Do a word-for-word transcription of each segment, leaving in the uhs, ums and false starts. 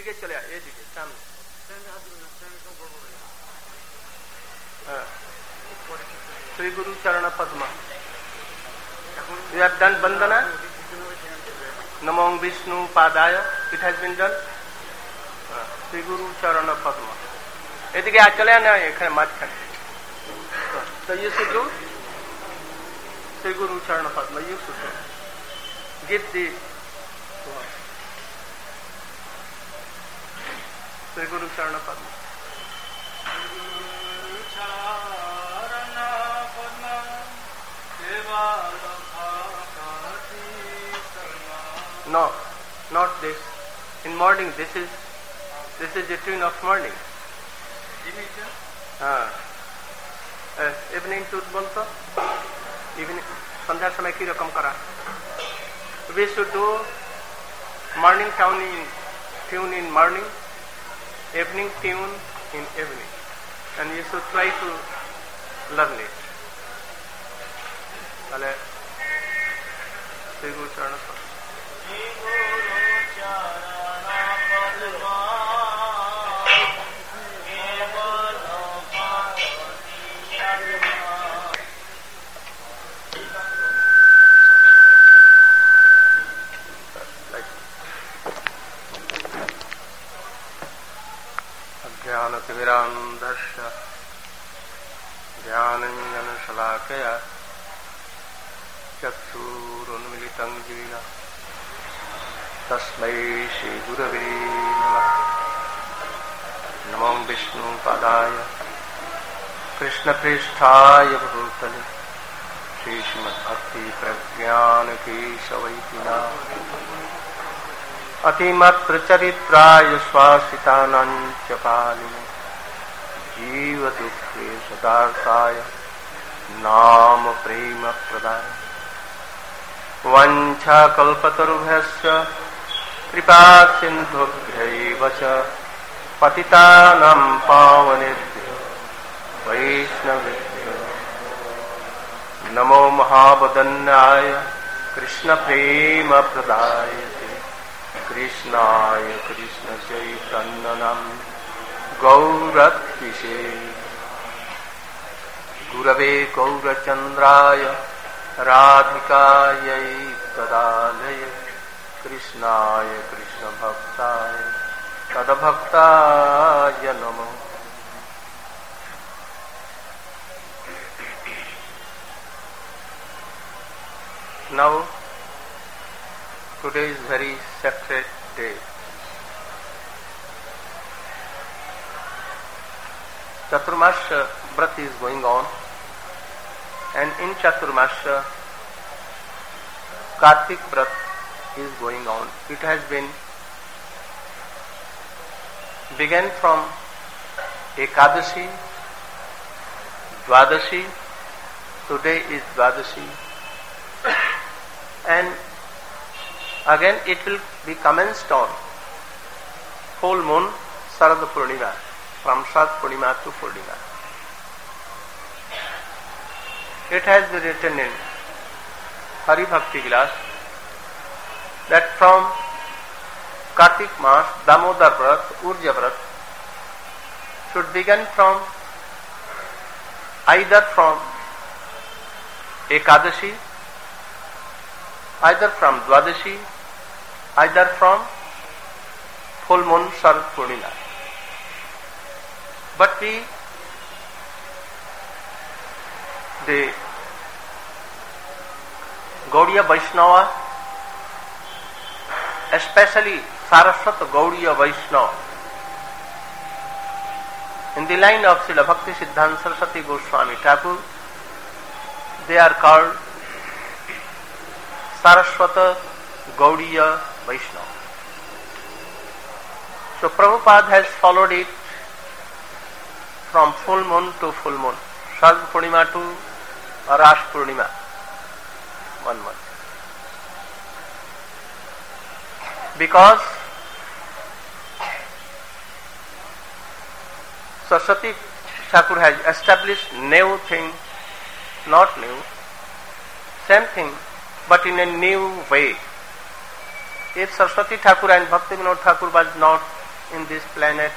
এদিকে চলে আয়, এদিকে সামনে। Sri Guru Charana Padma. You have done Bandana? Namo Vishnu Padaya. It has been done. Sri Guru Charana Padma. এদিকে আর চলে না, এখানে মাঝখানে। So you should do Sri Guru Charana Padma. You should do. Give the Sri Guru Charana Padma. No, not this. In morning, this is this is the tune of morning. Ah, uh, evening tune bolto. Evening, সন্ধ্যার সময় কি রকম করা? We should do morning tune in tune in morning, evening tune in evening, and you should try to learn it. তাহলে Sri Guru Charana Padma. ज्ञानतिमिरान्धस्य ज्ञानाञ्जनशलाकया चक्षुरुन्मिलितं येन तस्मै श्रीगुरवे नमः। नमो विष्णुपादाय कृष्णप्रेष्ठाय भूतले श्रीश्रीमद्भक्तिप्रज्ञानकेशवैतिनाथ अतिमत्प्रचरित्राय स्वासितानाञ्च पालिने जीवदुःखे सदार्ताय नाम प्रेम प्रदाय वंशाकल्पतरुभ्यश्च कृपा सिन्धुभ्यैव च पतितानां पावनेभ्यो वैष्णवेभ्यो नमो महावदन्याय कृष्णप्रेम प्रदायते कृष्णाय कृष्ण चैतन्यनाम गौरत्विषे गुरवे गौरचन्द्राय राधिकायै तदालये कृष्णाय कृष्णभक्ताय तद्भक्ताय नमो। Now today is very sacred day. Chaturmasya Vrat is going on, and in Chaturmasya Kartik Vrat is going on. It has been began from Ekadashi, Dwadashi, today is Dwadashi, and again it will be commenced on full moon Sarad Purnima, from Sarad Purnima to Purnima. It has been written in Hari Bhakti Vilas that from Kartik Mas, Damodar Vrat, Urja Vrat should begin from either from Ekadashi, either from Dwadashi, either from full moon Sarad Purnima. But we, the Gaudiya Vaishnava, especially Saraswat Gaudiya Vaishnava, in the line of Srila Bhakti Siddhanta Saraswati Goswami Thakur, they are called Saraswata Gaudiya Vaishnava. So Prabhupada has followed it from full moon to full moon, Sarad Purnima to Arash Purnima, one month. Because Saraswati Thakur has established new thing, not new, same thing, but in a new way. If Saraswati Thakur and Bhakti Vinod Thakur was not in this planet,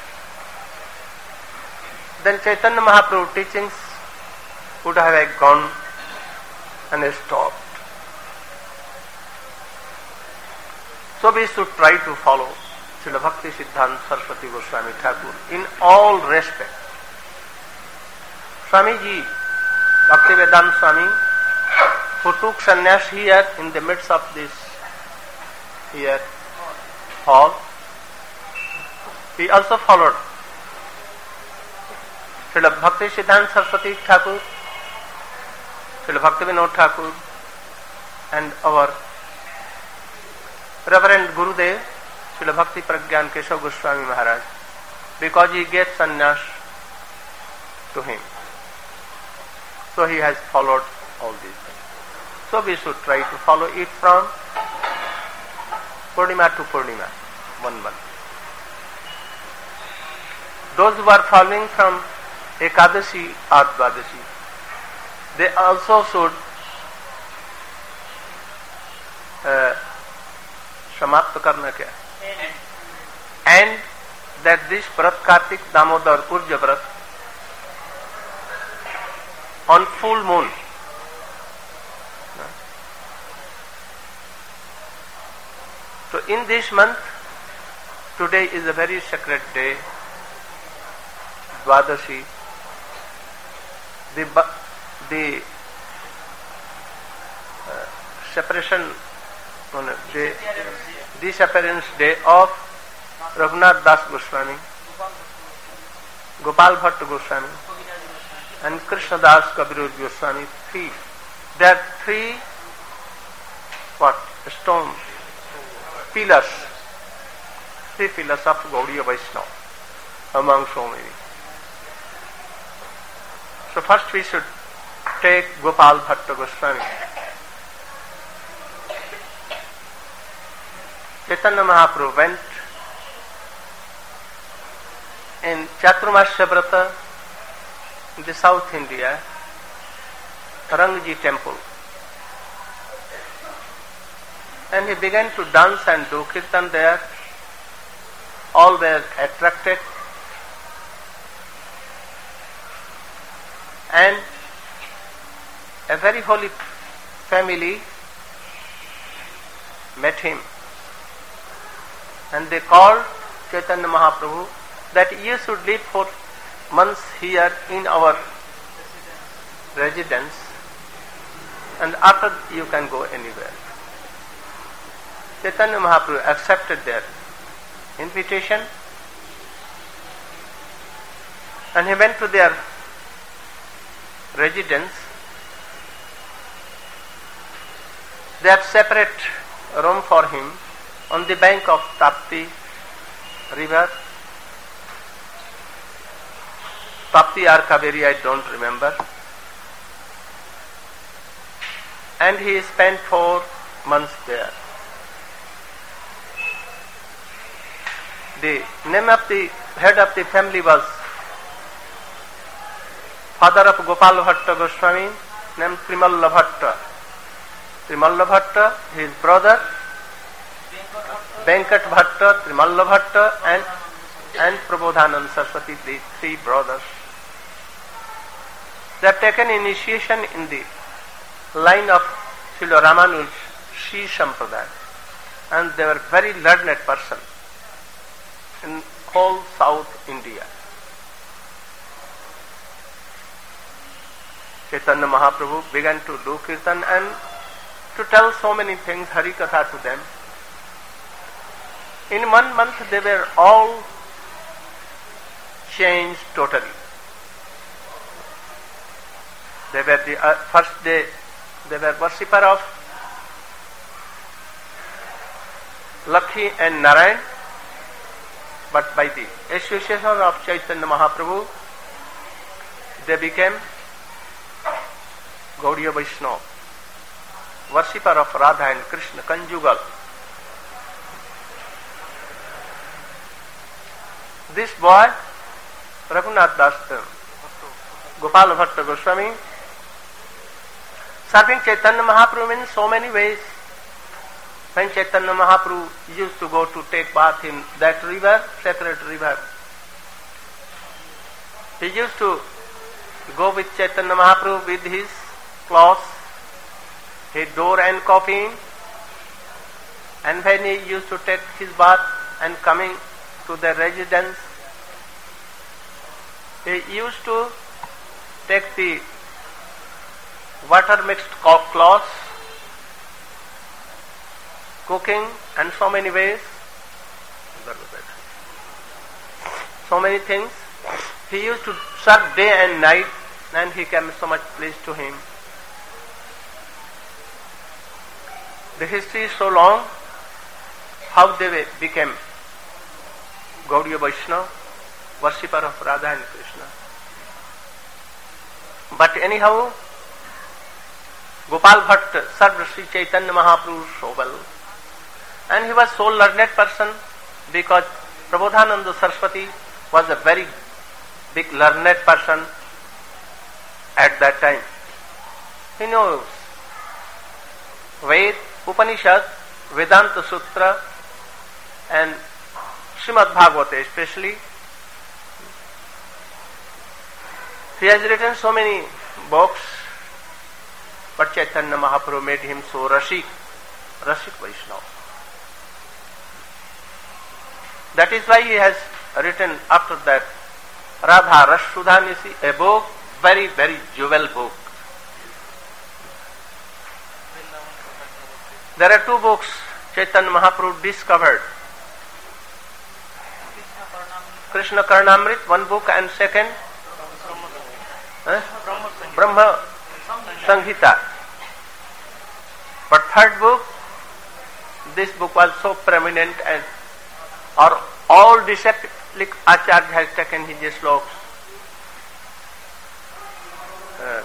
then Chaitanya Mahaprabhu teachings would have gone and stopped. So we should try to follow Srila Bhakti Siddhanta Saraswati Goswami Thakur in all respect. Swamiji, Bhaktivedanta Swami, who took sannyas here in the midst of this here hall, he also followed Srila Bhakti Siddhanta Saraswati Thakur, Srila Bhaktivinoda Thakur, and our Reverend Gurudev, Srila Bhakti Pragyan Keshav Goswami Maharaj, because he gave sannyas to him. So he has followed all these things. So we should try to follow it from Purnima to Purnima, one month. Those who are following from Ekadashi or Dvadashi, they also should uh, समाप्त करना क्या, and that this Vrat Kartik Damodar Urja Vrat on full moon, so in this month, today is a very sacred day, Dvadashi, the the uh, separation day, disappearance day of Raghunath Das Goswami, Gopal Bhatta Goswami, and Krishna Das Kaviraj Goswami. Three, there are three what stone pillars, three pillars of Gaudiya Vaishnava among so many. So first we should take Gopal Bhatta Goswami. Chaitanya Mahaprabhu went in Chaturmasya Vrata in the South India, Rangji temple, and he began to dance and do kirtan there. All were attracted, and a very holy family met him, and they called Chaitanya Mahaprabhu that you should live for months here in our residence, and after you can go anywhere. Chaitanya Mahaprabhu accepted their invitation, and he went to their residence. They have separate room for him on the bank of Tapti river, Tapti or Kaveri, I don't remember, and he spent four months there. The name of the head of the family was father of Gopal Bhatta Goswami, named Trimalla Bhatta. Trimalla Bhatta, his brother Venkat Bhatta, Trimalla Bhatta, and and Prabodhananda Saraswati, the three brothers. They have taken initiation in the line of Srila Ramanuj Shri Sampradaya, and they were very learned person in whole South India. Chaitanya Mahaprabhu began to do kirtan and to tell so many things, Hari Katha to them. In one month they were all changed totally. They were the uh, first day, they were worshipper of Lakhi and Narayan, but by the association of Chaitanya Mahaprabhu, they became Gaudiya Vaishnava, worshipper of Radha and Krishna, conjugal. This boy, Raghunath Das, Gopal Bhatta Goswami, serving Chaitanya Mahaprabhu in so many ways. when Chaitanya Mahaprabhu used to go to take bath in that river, sacred river, he used to go with Chaitanya Mahaprabhu with his cloths, his door and coffin, and when he used to take his bath and coming to the residence, he used to take the water mixed cloths, cooking, and so many ways, so many things. He used to serve day and night, and he came so much pleased to him. The history is so long, how they became Gaudiya Vaishnava, worshipper of Radha and Krishna. But anyhow, Gopal Bhatta served Sri Chaitanya Mahaprabhu so well, and he was so learned person because Prabodhananda Saraswati was a very big learned person at that time. He knows Ved, Upanishad, Vedanta Sutra, and Srimad Bhagavata especially. He has written so many books, but Chaitanya Mahaprabhu made him so Rashik, Rashik Vaishnava. That is why he has written after that Radha Ras Sudhanisi, a book, very, very jewel book. There are two books Chaitanya Mahaprabhu discovered. Krishna Karnamrit, one book, and second eh? Brahma Sanghita. But third book, this book was so prominent, and or all disciplic Acharya has taken his sloks. Uh,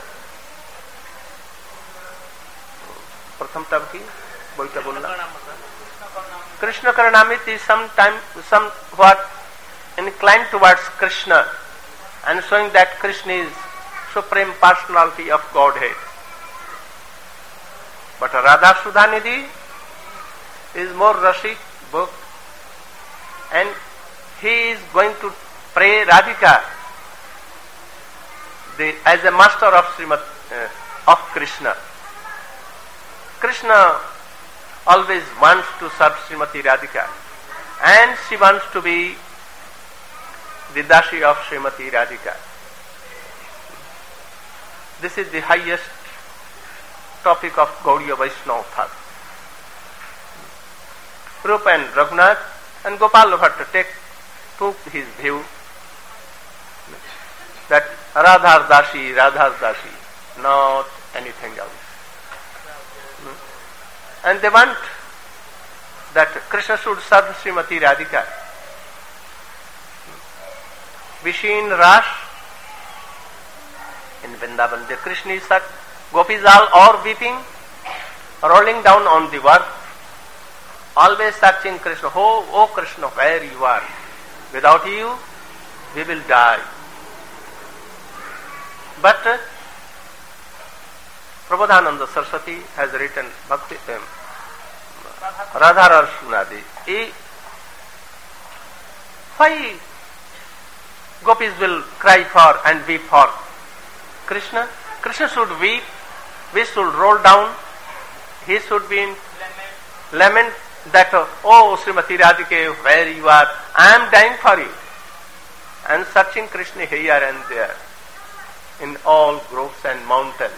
प्रथम तब की बोलता बोलना Krishna Karnamrit is sometime somewhat inclined towards Krishna and showing that Krishna is supreme personality of Godhead. But Radha Sudhanidhi is more Rashik book, and he is going to pray Radhika the, as a master of Srimad, uh, of Krishna. Krishna always wants to serve Srimati Radhika, and she wants to be the Dashi of Srimati Radhika. This is the highest topic of Gaudiya Vaishnava thought. Rupa and Raghunath and Gopal Bhatta take took his view that Radha's Dashi, Radha's Dashi, not anything else. And they want that Krishna should serve Srimati Radhika. Vishin Ras in Vrindavan, the Krishna is such, gopis all are weeping, rolling down on the earth, always searching Krishna. Oh, oh Krishna, where you are? Without you, we will die. But uh, Prabodhananda Saraswati has written Bhakti um, Radha Rasunadi. Why gopis will cry for and weep for Krishna? Krishna should weep, we should roll down, he should be in lament that, uh, oh Srimati Radhika, where you are, I am dying for you. And searching Krishna here and there, in all groves and mountains.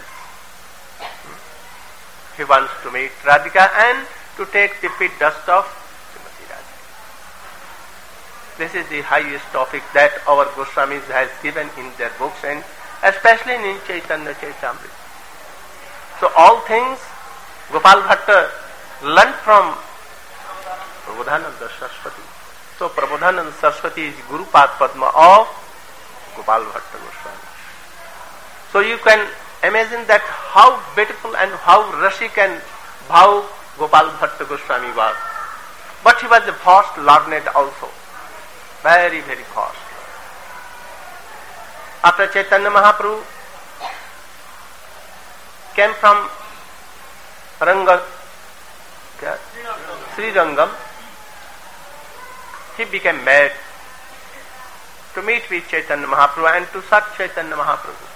He wants to meet Radhika and to take the feet dust of Srimati Radhika. This is the highest topic that our Goswamis has given in their books, and especially in Chaitanya Charitamrita. So all things Gopal Bhatta learnt from Prabodhananda Saraswati. So Prabodhananda Saraswati is Guru Pad Padma of Gopal Bhatta Goswami. So you can imagine that how beautiful and how Rashik and how Gopal Bhatta Goswami was. But he was a fast learned also. Very, very fast. After Chaitanya Mahaprabhu came from Ranga, Srirangam, he became mad to meet with Chaitanya Mahaprabhu and to serve Chaitanya Mahaprabhu.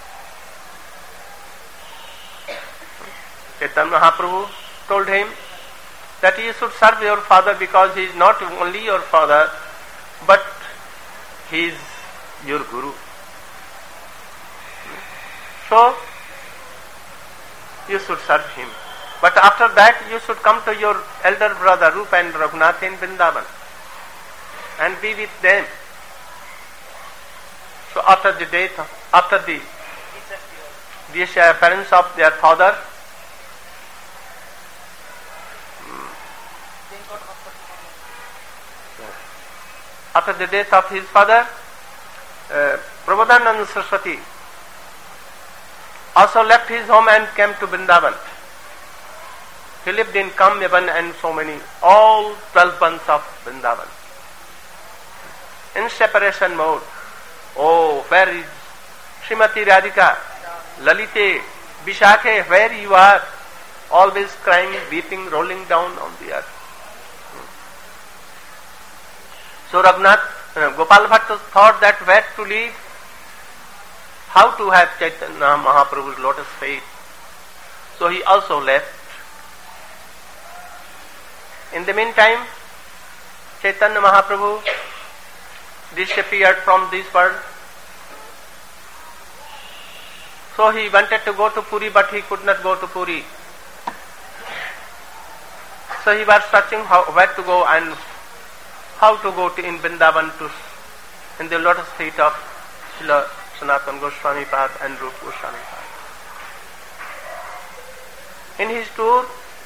Chaitanya Mahaprabhu told him that you should serve your father because he is not only your father, but he is your guru. So, you should serve him. But after that, you should come to your elder brother Rupa and Raghunath in Vrindavan and be with them. So after the death, after the disappearance of their father, after the death of his father, uh, Prabodhananda Saraswati also left his home and came to Vrindavan. He lived in Kamyavan and so many, all twelve months of Vrindavan. In separation mode. Oh, where is Srimati Radhika, Lalite, Vishakhe, where you are? Always crying, weeping, rolling down on the earth. So Raghunath, uh, Gopal Bhatta thought that where to live, how to have Chaitanya Mahaprabhu's lotus feet. So he also left. In the meantime, Chaitanya Mahaprabhu disappeared from this world. So he wanted to go to Puri, but he could not go to Puri. So he was searching how, where to go and how to go to in Vrindavan to in the lotus feet of Srila Sanatana Goswami Pad and Rupa Goswami Pad. In his tour,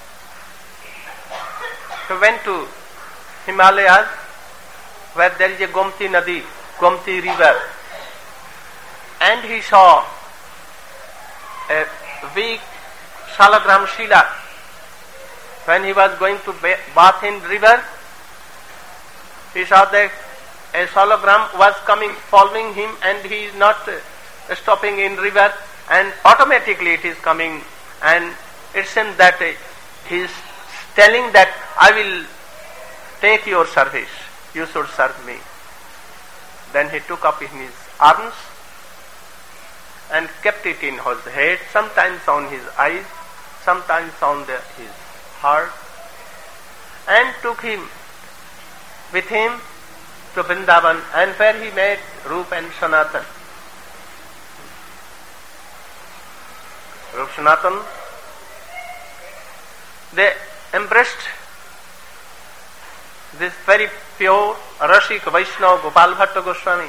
he went to Himalayas, where there is a Gomti Nadi, Gomti river, and he saw a weak Salagram Shila. When he was going to bath in river, he saw that a salagram was coming, following him, and he is not uh, stopping in river, and automatically it is coming, and it seems that uh, he is telling that I will take your service, you should serve me. Then he took up in his arms and kept it in his head, sometimes on his eyes, sometimes on the, his heart, and took him with him to Vrindavan, and where he met Rupa and Sanatan. Rupa Sanatan, they embraced this very pure Rashik Vaishnava Gopal Bhatta Goswami.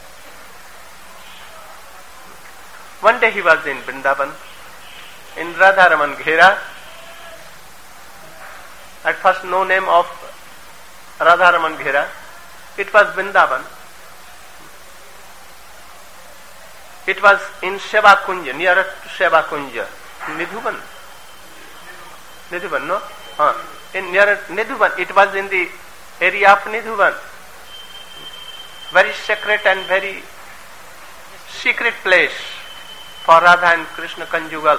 One day he was in Vrindavan, in Radharaman Ghera. At first no name of Radharaman Ghera, it was Vrindavan. It was in Sheba Kunja, near to Sheba Kunja, Nidhuban. Nidhuban, no? Huh. In near Nidhuban, it was in the area of Nidhuban. Very sacred and very secret place for Radha and Krishna conjugal.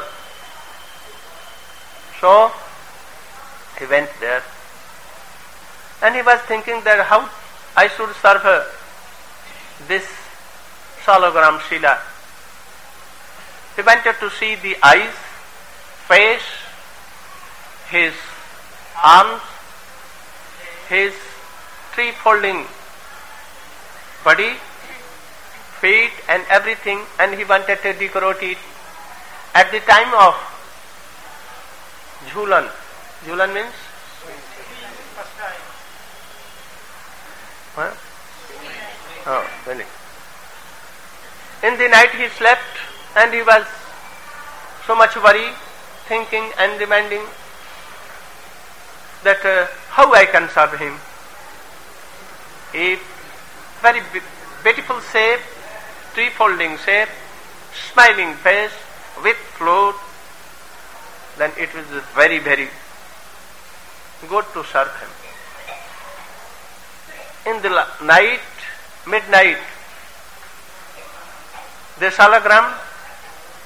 So, he went there. And he was thinking that how I should serve her, this Salagram Shila. He wanted to see the eyes, face, his arms, his three-folding body, feet and everything, and he wanted to decorate it. At the time of Jhulan, Jhulan means? Huh? Oh, really. In the night he slept and he was so much worried, thinking and demanding that uh, how I can serve him. A very beautiful shape, three-folding shape, smiling face with flute, then it was very, very good to serve him. In the night, midnight, the Salagram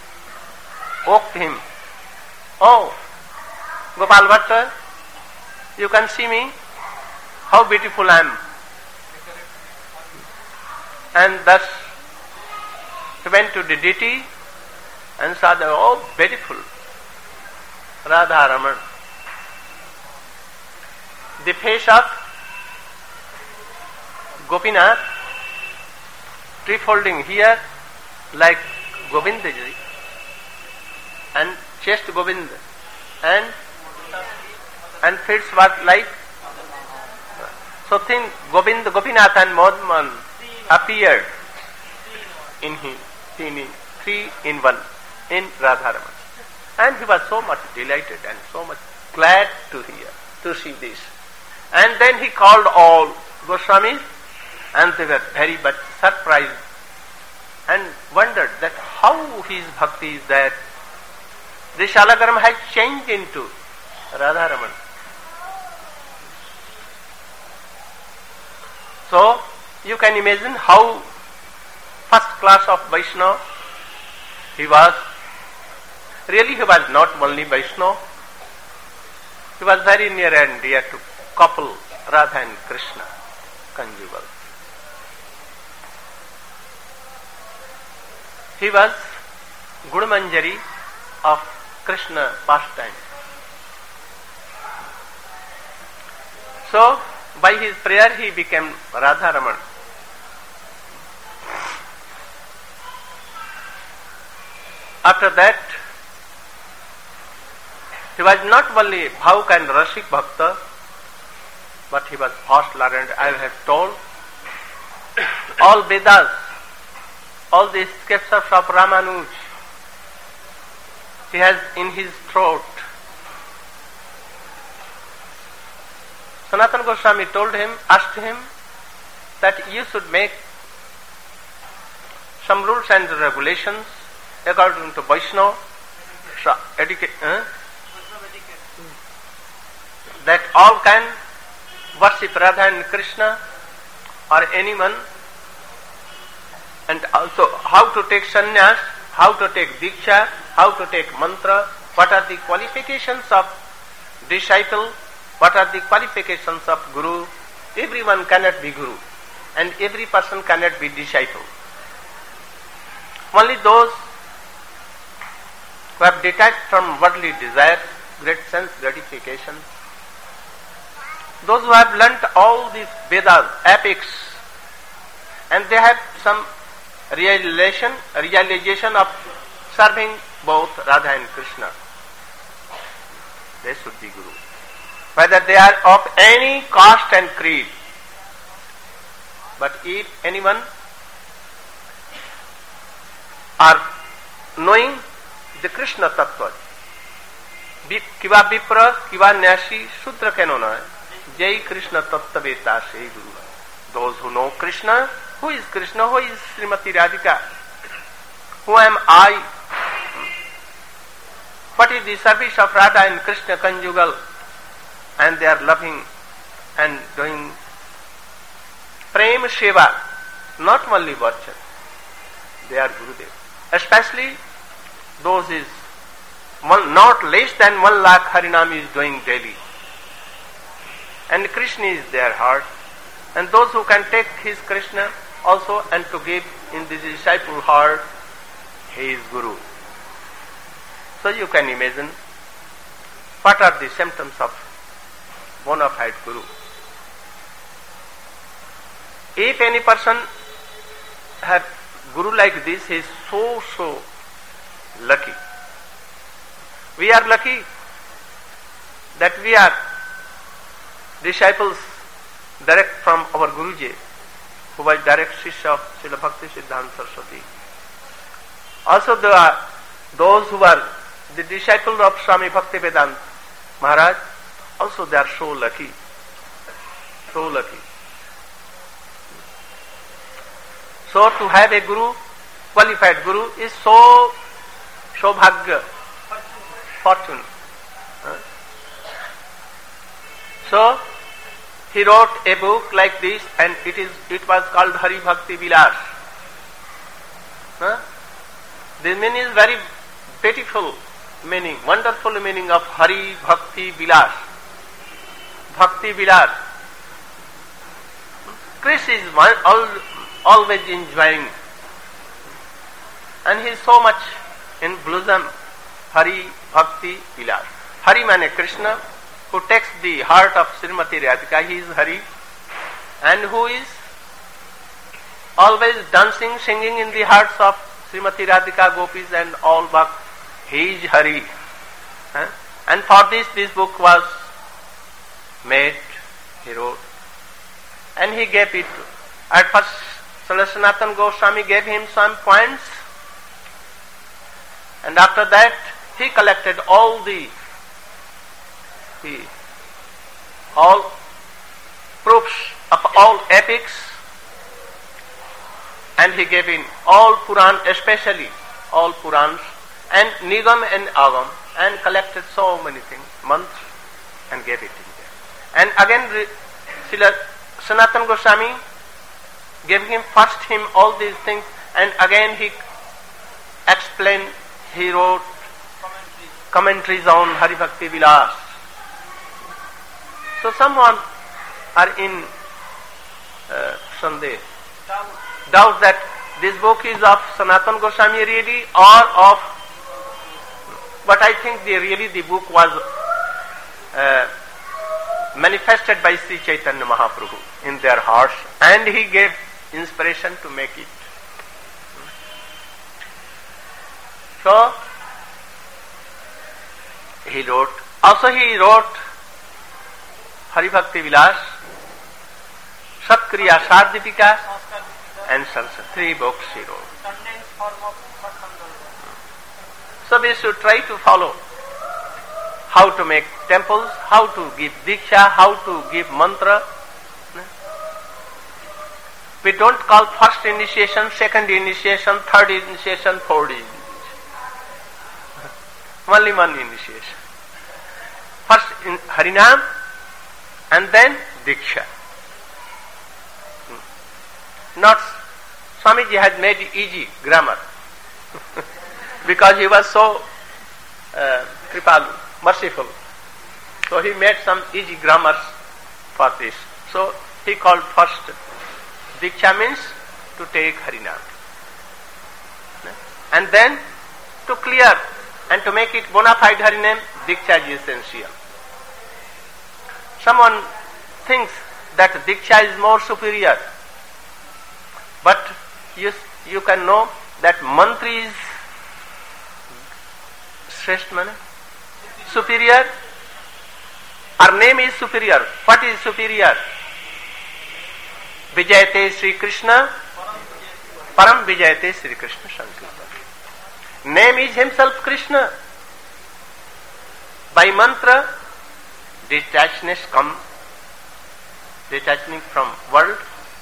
woke him. Oh, Gopal Bhatta, You can see me, how beautiful I am. And thus he went to the deity and saw the, oh, beautiful Radha Raman. The face of Gopinath, tree-folding here like Govindaji, and chest Govinda, and and feet what like. So think Govinda, Gopinath and Madman appeared in him, in three in one, in Radharaman. And he was so much delighted and so much glad to hear, to see this. And then he called all Goswamis, and they were very much surprised and wondered that how his bhakti is that this Shalagaram has changed into Radharaman. So you can imagine how first class of Vaishnava he was. Really he was not only Vaishnava, he was very near and dear to couple Radha and Krishna, conjugal. He was Gudamanjari of Krishna pastime. So by his prayer he became Radharaman. After that, he was not only Bhavuk and Rasik Bhakta, but he was fast learned. I have told all Vedas, all the scriptures of Ramanuj, he has in his throat. Sanatana Goswami told him, asked him that you should make some rules and regulations according to Vaishnava etiquette, eh? that all can worship Radha and Krishna or anyone, and also how to take sannyas, how to take diksha, how to take mantra, what are the qualifications of disciple, what are the qualifications of guru. Everyone cannot be guru and every person cannot be disciple. Only those who have detached from worldly desire, great sense gratification, those who have learnt all these Vedas, epics, and they have some realization, realization of serving both Radha and Krishna, they should be Guru. Whether they are of any caste and creed. But if anyone are knowing the Krishna Tattva, kiva Vipra, kiva Nyashi, Sudra Kenona, Jai Krishna Tattva Veta Sei Guru. Those who know Krishna, who is Krishna, who is Srimati Radhika, who am I, what is the service of Radha and Krishna conjugal, and they are loving and doing Prem Seva, not only virtue, they are Gurudev. Especially those is one, not less than one lakh Harinam is doing daily. And Krishna is their heart. And those who can take his Krishna also and to give in the disciple heart, he is Guru. So you can imagine what are the symptoms of bona fide Guru. If any person have Guru like this, he is so, so lucky. We are lucky that we are disciples direct from our Guruji, who was direct Shishya of Srila Bhakti Siddhanta Saraswati. Also there are those who are the disciples of Swami Bhaktivedanta Maharaj, also they are so lucky, so lucky. So to have a Guru, qualified Guru, is so Shobhagya, fortune. Huh? So he wrote a book like this, and it is it was called Hari Bhakti Vilas. Huh? This meaning is very beautiful meaning, wonderful meaning of Hari Bhakti Vilas. Bhakti Vilas. Krishna is one, all, always enjoying, and he is so much in bosom. Hari Bhakti Vilas. Hari means Krishna, who takes the heart of Srimati Radhika. He is Hari, and who is always dancing, singing in the hearts of Srimati Radhika, Gopis and all Bhakt. He is Hari. Huh? And for this, this book was made, he wrote. And he gave it. At first, Sanatana Goswami gave him some points. And after that, he collected all the, the all proofs of all epics, and he gave in all Puran, especially all Purans, and Nigam and Agam, and collected so many things, mantras, and gave it in there. And again, Srila Sanatana Goswami gave him first him all these things, and again he explained, he wrote commentaries on Hari Bhakti Vilas. So someone are in uh, Sandeh, doubt that this book is of Sanatana Goswami really or of, but I think the, really the book was uh, manifested by Sri Chaitanya Mahaprabhu in their hearts, and he gave inspiration to make it. So he wrote, also he wrote Hari Bhakti Vilas, Satkriya Sadipika, and Sanskrit. Three books he wrote. So we should try to follow how to make temples, how to give diksha, how to give mantra. We don't call first initiation, second initiation, third initiation, fourth initiation. Only one initiation. First in Harinam and then diksha. Not Swamiji had made easy grammar because he was so uh, kripalu, merciful. So he made some easy grammars for this. So he called first diksha means to take Harinam, and then to clear and to make it bona fide Harinam, diksha is essential. Someone thinks that diksha is more superior, but you, you can know that mantra is Shrestha mane superior. Our name is superior. What is superior? Vijayate Sri Krishna, Param Vijayate Sri Krishna Sankirtan. Name is himself Krishna. By mantra, detachedness comes, detachment from world,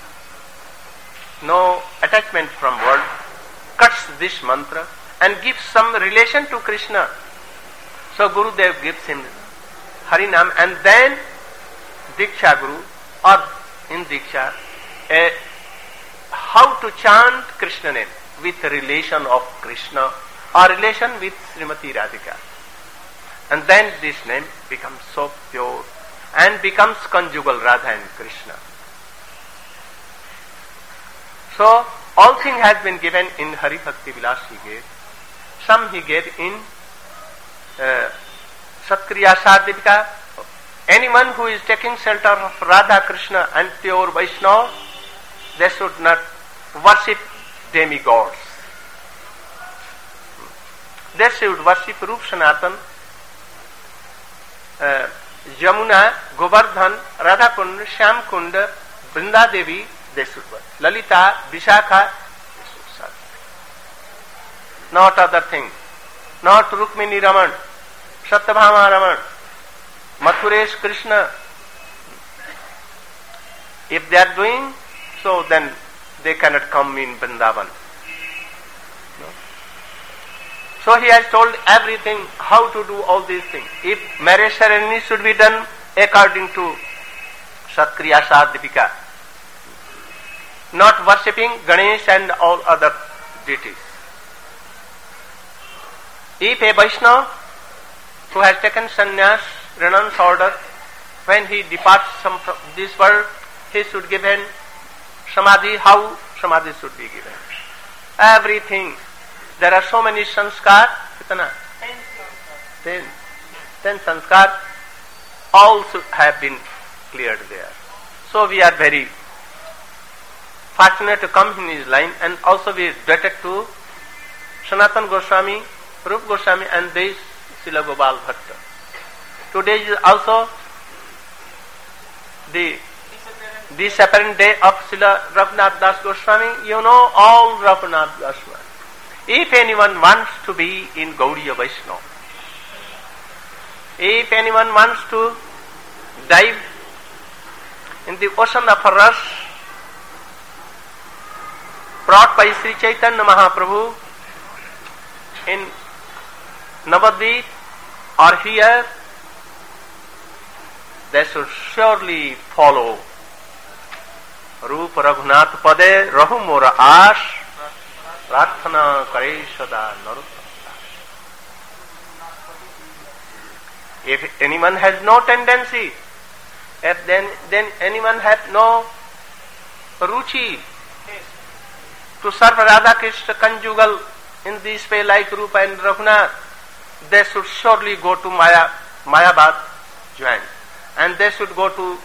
no attachment from world, cuts this mantra and gives some relation to Krishna. So Gurudev gives him Harinam, and then Diksha Guru, or in Diksha, a, how to chant Krishna name with relation of Krishna or relation with Srimati Radhika. And then this name becomes so pure and becomes conjugal Radha and Krishna. So all things has been given in Hari Bhakti Vilas he gave. Some he gave in uh, Satkriya Sadipika. Anyone who is taking shelter of Radha, Krishna and pure Vaishnava, they should not worship demigods. They should worship Rup Sanatan, uh, Yamuna, Govardhan, Radha Kund, Shyam Kund, Vrinda Devi, they should worship. Lalita, Vishakha, they should serve. Not other thing. Not Rukmini Raman, Satyabhama Raman, Mathuresh Krishna. If they are doing so, then they cannot come in Vrindavan. No? So he has told everything, how to do all these things. If marriage ceremony should be done according to Satkriya Sadipika, not worshipping Ganesh and all other deities. If a Vaishnava who has taken sannyas, renounced order, when he departs from this world, he should give in samadhi. How samadhi should be given? Everything. There are so many sanskar. Kitna? Ten. Ten sanskar. All should have been cleared there. So we are very fortunate to come in his line, and also we are indebted to Sanatana Goswami, Rupa Goswami, and this Srila Gopal Bhatta. Today is also the disappearance day of Srila Raghunath Das Goswami. You know all Raghunath Goswami. If anyone wants to be in Gaudiya Vaishnava, if anyone wants to dive in the ocean of rasa brought by Sri Chaitanya Mahaprabhu in Navadvip or here, they should surely follow Rupa Raghunath Pade Rahu Mora Ash Prarthana Kare Sada Narottam. If anyone has no tendency, if then, then anyone has no ruchi to serve Radha Krishna conjugal in this way like Rupa and Raghunath, they should surely go to Maya, Mayabad, join. And they should go to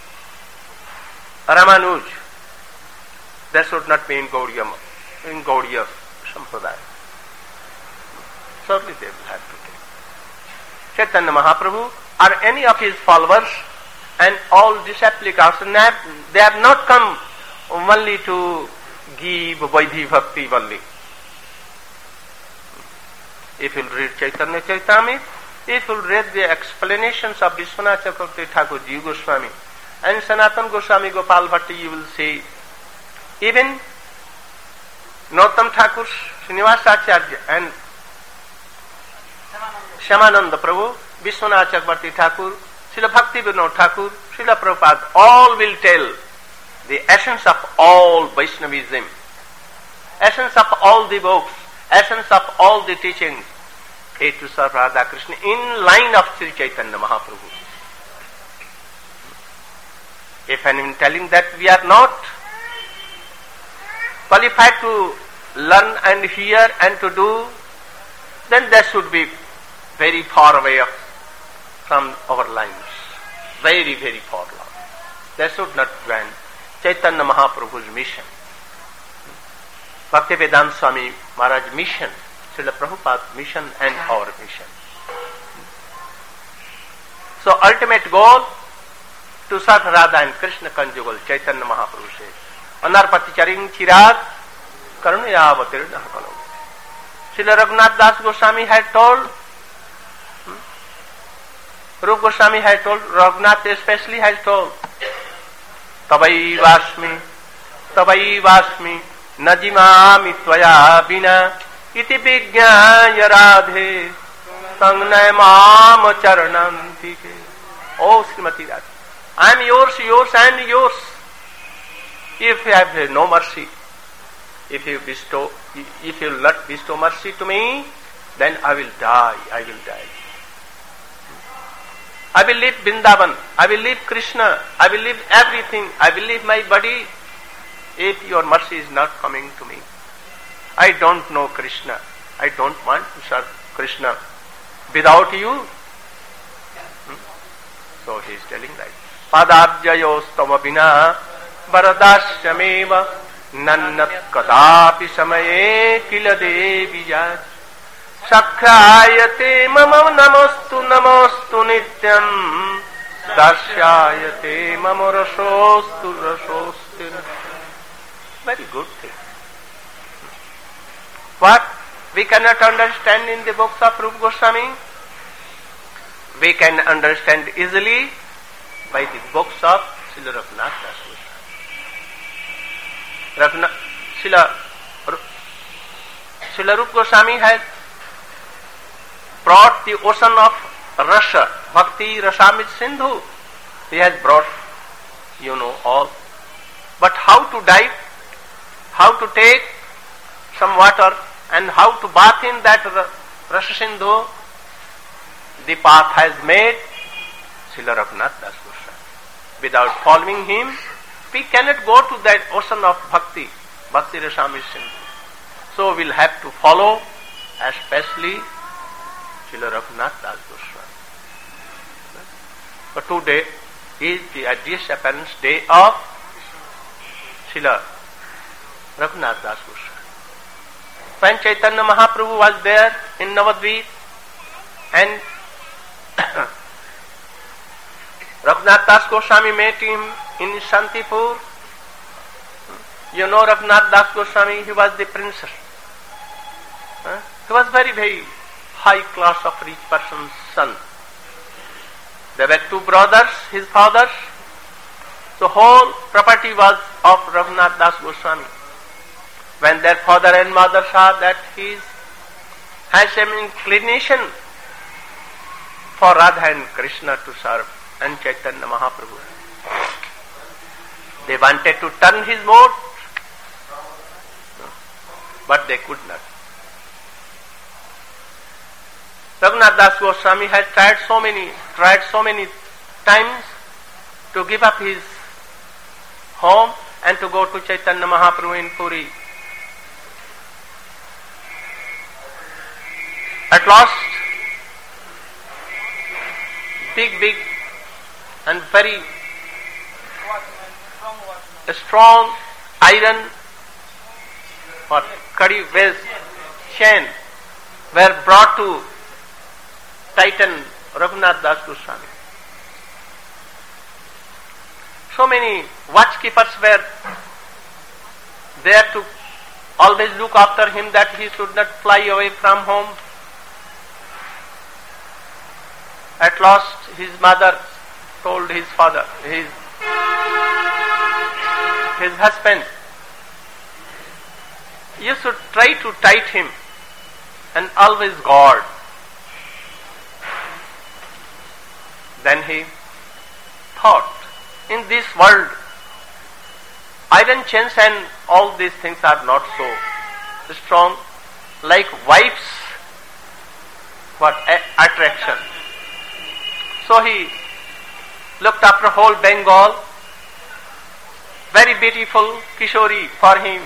Ramanuj. They should not be in Gaudiya, in Gaudiya Sampradaya. Surely they will have to take. Chaitanya Mahaprabhu or any of his followers and all disciples also, they have not come only to give Vaidhi Bhakti only. If you read Chaitanya Charitamrita, if you read the explanations of Vishwanath Chakravarti Thakur Jiva Goswami and Sanatana Goswami Gopal Bhatta, you will see even Narottam Thakur, Srinivasa Acharya and Shyamananda Prabhu, Vishwanath Chakravarti Thakur, Srila Bhakti Vinod Thakur, Srila Prabhupada, all will tell the essence of all Vaishnavism, essence of all the books, essence of all the teachings, is to serve Radha Krishna in line of Sri Chaitanya Mahaprabhu. If anyone telling that we are not qualified to learn and hear and to do, then they should be very far away from our lines. Very, very far long. They should not join Chaitanya Mahaprabhu's mission. Bhaktivedanta Swami Maharaj mission, Srila Prabhupada's mission and our mission. So ultimate goal to serve Radha and Krishna conjugal, Chaitanya Mahaprabhu says, Anarpati charing chirag karunaya avatirna hakalo. Srila Raghunath Das Goswami had told, hmm? Rupa Goswami had told, Raghunath especially has told, Tabai Vasmi, Tabai Vasmi, Najimami Tvaya Bina, Iti Vigyaya Radhe, Sangnay Mam Charanantike. Oh Srimati Radha, I am yours, yours and yours. If you have no mercy, if you bestow, if you will not bestow mercy to me, then I will die, I will die. I will leave Vrindavan, I will leave Krishna, I will leave everything, I will leave my body, if your mercy is not coming to me. I don't know Krishna, I don't want to serve Krishna without you. Hmm? So he is telling that. Padabjayostava bina varadashyameva nannat kadapi samaye kila deviyat sakhyayate mama namostu namostu nityam darsyayate mama rasostu rasostu. Very good thing. What we cannot understand in the books of Rupa Goswami, we can understand easily by the books of Srila Raghunath Das Goswami. Srila, Srila Rupa Goswami has brought the ocean of Rasa, Bhakti Rasamrita Sindhu. He has brought, you know, all. But how to dive, how to take some water and how to bath in that Rasa Sindhu, the path has made Srila Raghunath Das Goswami. without following him, we cannot go to that ocean of bhakti, bhakti rasamrita sindhu. So we'll have to follow, especially Srila Raghunath Das Goswami. But today is the disappearance day of Srila Raghunath Das Goswami. When Chaitanya Mahaprabhu was there in Navadvip and Raghunath Das Goswami met him in Shantipur. You know Raghunath Das Goswami, he was the prince. Huh? He was very, very high class of rich person's son. There were two brothers, his fathers. The whole property was of Raghunath Das Goswami. When their father and mother saw that he has some inclination for Radha and Krishna to serve and Chaitanya Mahaprabhu, they wanted to turn his mood, but they could not. Raghunath Das Goswami had tried so many, tried so many times to give up his home and to go to Chaitanya Mahaprabhu in Puri. At last, big, big and very strong iron or kadi waist chain were brought to Titan Raghunath Das Goswami. So many watchkeepers were there to always look after him that he should not fly away from home. At last his mother told his father, his, his husband, you should try to tight him and always guard. Then he thought, in this world, iron chains and all these things are not so strong like wife's what a- attraction. So he looked after whole Bengal, very beautiful Kishori for him,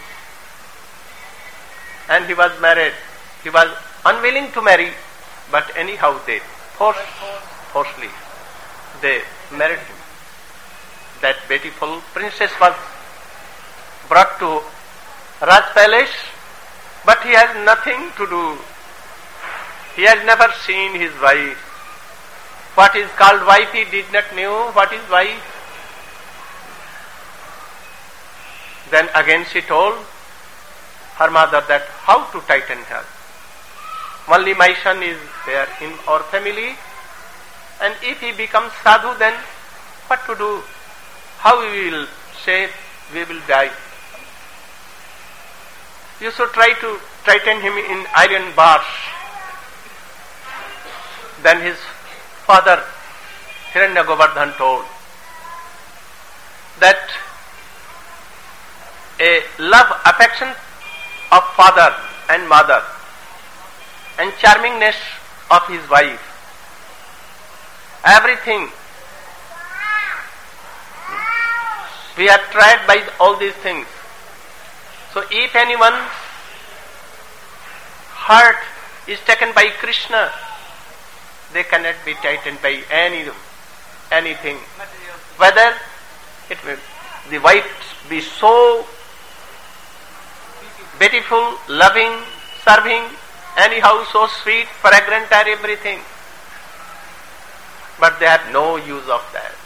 and he was married. He was unwilling to marry, but anyhow they forced, forcefully they married him. That beautiful princess was brought to Raj Palace, but he has nothing to do. He has never seen his wife. What is called wife, he did not know what is wife. Then again she told her mother that how to tighten her. Only my son is there in our family, and if he becomes sadhu, then what to do? How we will say we will die? You should try to tighten him in iron bars. Then his father Hiranya Govardhan told that a love, affection of father and mother and charmingness of his wife, everything we have tried by all these things. So if anyone's heart is taken by Krishna, they cannot be tightened by any anything. Whether it will, the wife be so beautiful, loving, serving, anyhow so sweet, fragrant or everything, but they have no use of that.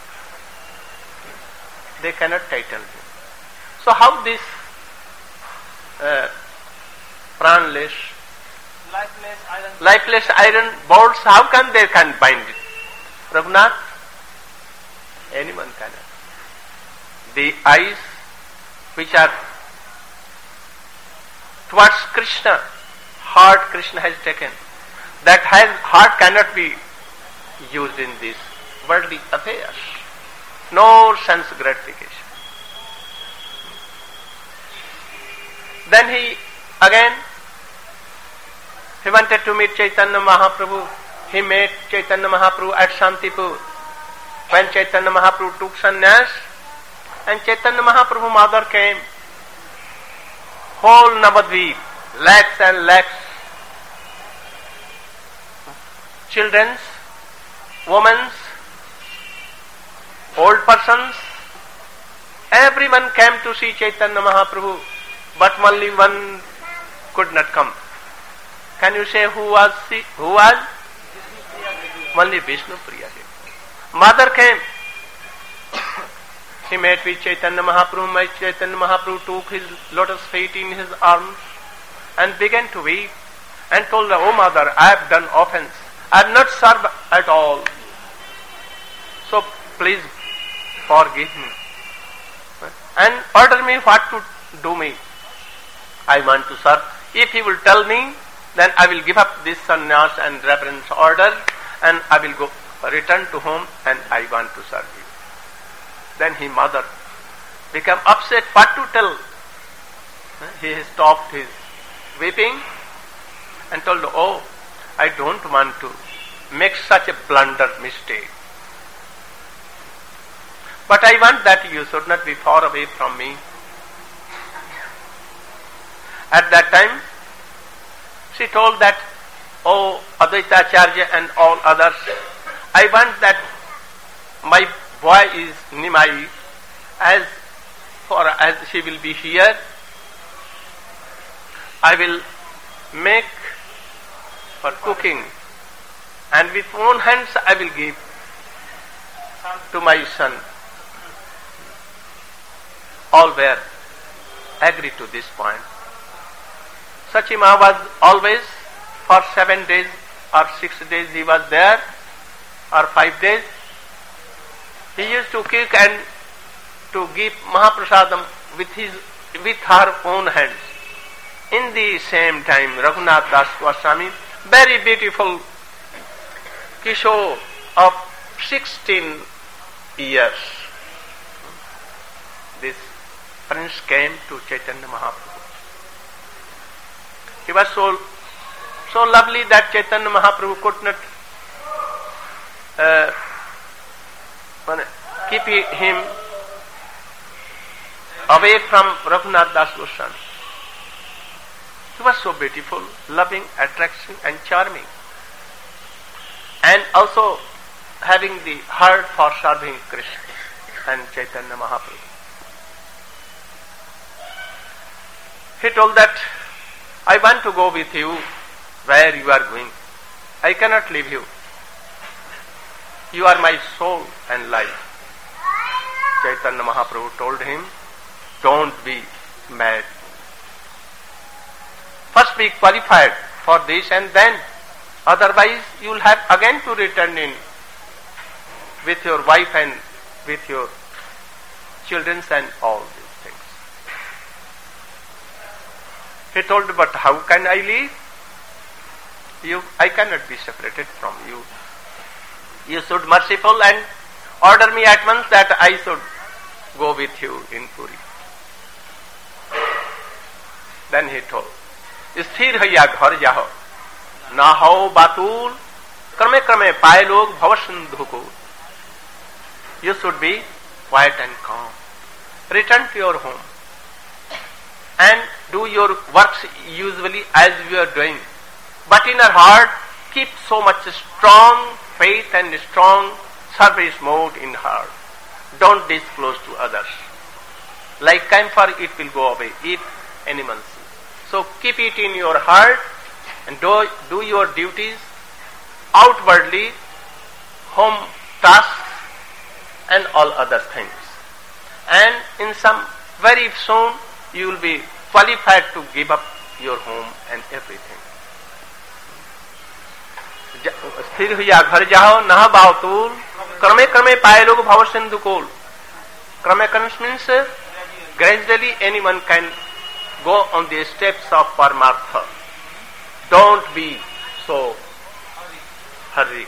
They cannot tighten him. So how this uh, pranless, lifeless iron, lifeless iron bolts, how can they can bind it? Raghunath? Anyone cannot. The eyes which are towards Krishna, heart Krishna has taken, that has, heart cannot be used in these worldly affairs. No sense gratification. Then he again he wanted to meet Chaitanya Mahaprabhu. He met Chaitanya Mahaprabhu at Shantipur. when Chaitanya Mahaprabhu took sannyas and Chaitanya Mahaprabhu mother came, whole Navadvip, lakhs and lakhs, children's, women's, old persons, everyone came to see Chaitanya Mahaprabhu, but only one could not come. Can you say who was she? Who was? Only Vishnu Priya. Mother came. She met with Chaitanya Mahaprabhu. My Chaitanya Mahaprabhu took his lotus feet in his arms and began to weep and told her, "Oh mother, I have done offense. I have not served at all. So please forgive me and order me what to do me. I want to serve. If he will tell me, then I will give up this sannyas and reverence order and I will go return to home and I want to serve you." Then his mother became upset what to tell. He stopped his weeping and told, "Oh, I don't want to make such a blunder mistake. But I want that you should not be far away from me." At that time, she told that, "Oh, Advaita Acharya and all others, I want that my boy is Nimai, as for as she will be here, I will make for cooking and with own hands I will give to my son." All were agreed to this point. Sachima was always for seven days or six days he was there, or five days. He used to cook and to give Mahaprasadam with his with her own hands. In the same time, Raghunath Das Goswami, very beautiful Kishore of sixteen years, this prince came to Chaitanya Mahaprabhu. He was so so lovely that Chaitanya Mahaprabhu could not uh, keep him away from Raghunath Das Goswami. He was so beautiful, loving, attraction and charming, and also having the heart for serving Krishna and Chaitanya Mahaprabhu. He told that, "I want to go with you where you are going. I cannot leave you. You are my soul and life." Chaitanya Mahaprabhu told him, "Don't be mad. First be qualified for this and then, otherwise you will have again to return in with your wife and with your children and all these things." He told, "But how can I leave? You, I cannot be separated from you. You should be merciful and order me at once that I should go with you in Puri." Then he told, "स्थिर हैया घर जाओ, ना हो बातूल, क्रमे क्रमे पाए लोग भव सिंधु को." You should be quiet and calm. Return to your home and do your works usually as you are doing. But in your heart, keep so much strong faith and strong service mode in heart. Don't disclose to others. Like camphor, it will go away if anyone sees. So keep it in your heart and do, do your duties outwardly, home tasks and all other things. And in some very soon you will be qualified to give up your home and everything. स्थिर हुआ घर जाओ, नह बावतूल, क्रमे क्रमे पाए लोग भव सिंधु कोल. Krame means gradually anyone can go on the steps of Paramartha. Don't be so hurry.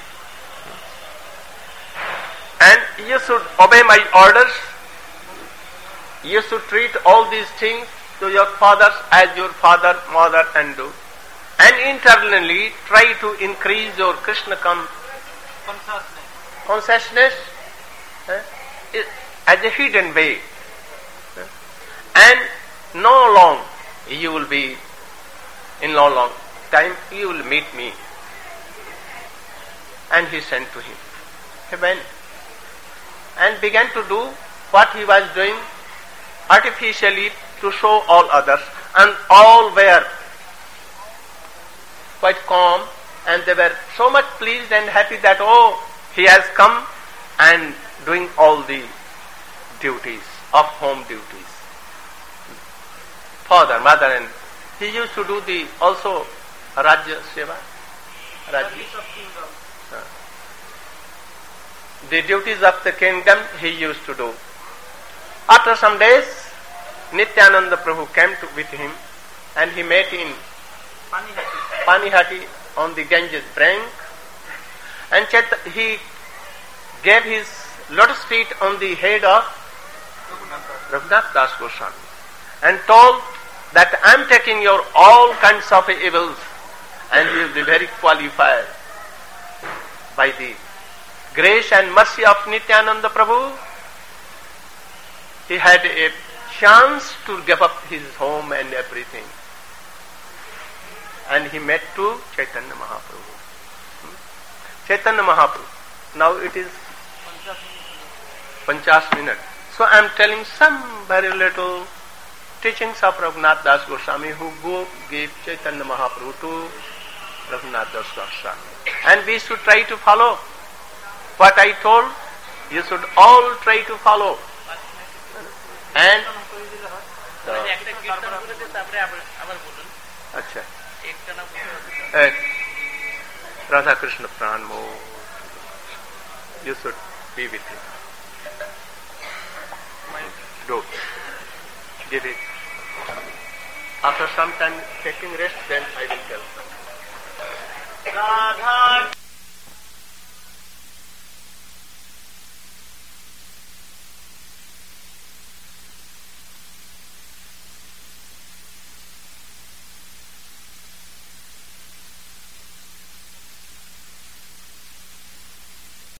And you should obey my orders. You should treat all these things to your fathers as your father, mother and do. And internally try to increase your Krishna com- consciousness. consciousness uh, as a hidden way. Uh, and no long you will be, in no long time you will meet me. And he sent to him. He went and began to do what he was doing artificially to show all others, and all were quite calm, and they were so much pleased and happy that, oh, he has come and doing all the duties of home duties. Father, mother, and he used to do the also Rajya Seva. Rajya. Uh, the duties of the kingdom he used to do. After some days, Nityananda Prabhu came to, with him, and he met in Panihati. Panihati on the Ganges bank, and Chet- he gave his lotus feet on the head of Raghunath Das Goswami and told that I am taking your all kinds of evils, and you will be very qualified by the grace and mercy of Nityananda Prabhu. He had a chance to give up his home and everything, and he met to Chaitanya Mahaprabhu. Hmm? Chaitanya Mahaprabhu. Now it is Panchas minutes. So I am telling some very little teachings of Raghunath Das Goswami, who go gave Chaitanya Mahaprabhu to Raghunath Das Goswami. And we should try to follow what I told. You should all try to follow. And so, अच्छा एक Radha Krishna Pran Mo, you should be with him. Do. Give it. After some time taking rest, then I will tell. Radha